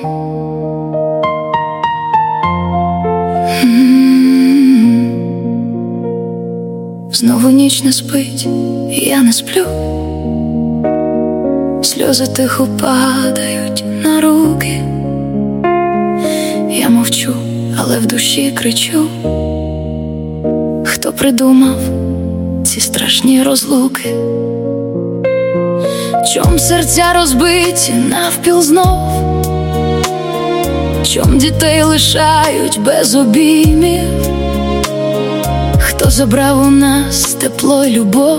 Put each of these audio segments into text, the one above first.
Знову ніч не спить, я не сплю. Сльози тихо падають на руки. Я мовчу, але в душі кричу. Хто придумав ці страшні розлуки? Чом серця розбиті навпіл знов? Чом дітей лишають без обіймів? Хто забрав у нас тепло й любов,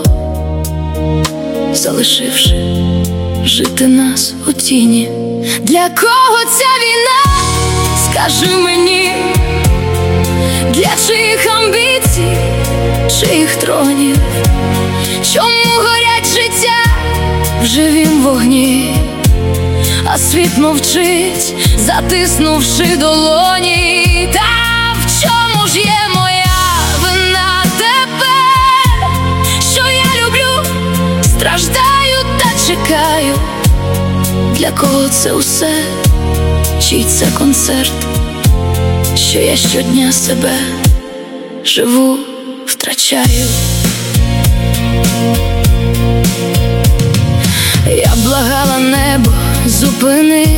залишивши жити нас у тіні? Для кого ця війна? Скажи мені, для чиїх амбіцій, чиїх тронів? Чому горять життя в живім вогні, а світ мовчить, затиснувши долоні? Та в чому ж є моя вина тепер, що я люблю, страждаю та чекаю? Для кого це усе? Чий це концерт, що я щодня себе живу, втрачаю? Я благала небо, зупини.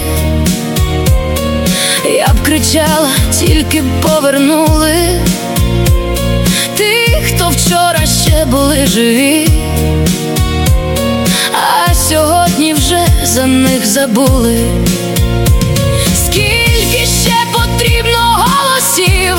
Я б кричала, тільки б повернули тих, хто вчора ще були живі, а сьогодні вже за них забули. Скільки ще потрібно голосів,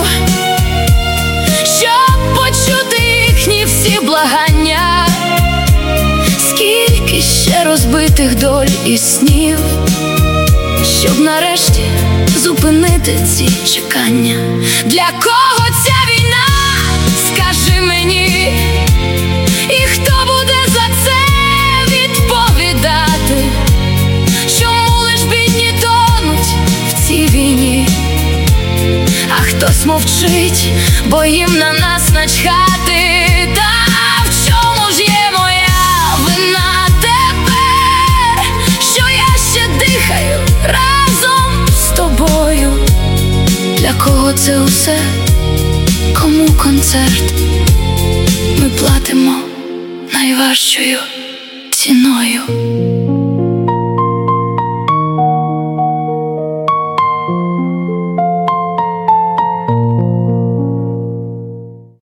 щоб почути їхні всі благання? Скільки ще розбитих доль і снів, щоб нарешті зупинити ці чекання? Для кого ця війна? Скажи мені, і хто буде за це відповідати? Чому лиш бідні тонуть в цій війні, а хтось мовчить, бо їм на нас начхати? Та в чому ж є моя вина тепер, що я ще дихаю разом з тобою? Для кого це усе? Кому концерт? Ми платимо найважчою ціною.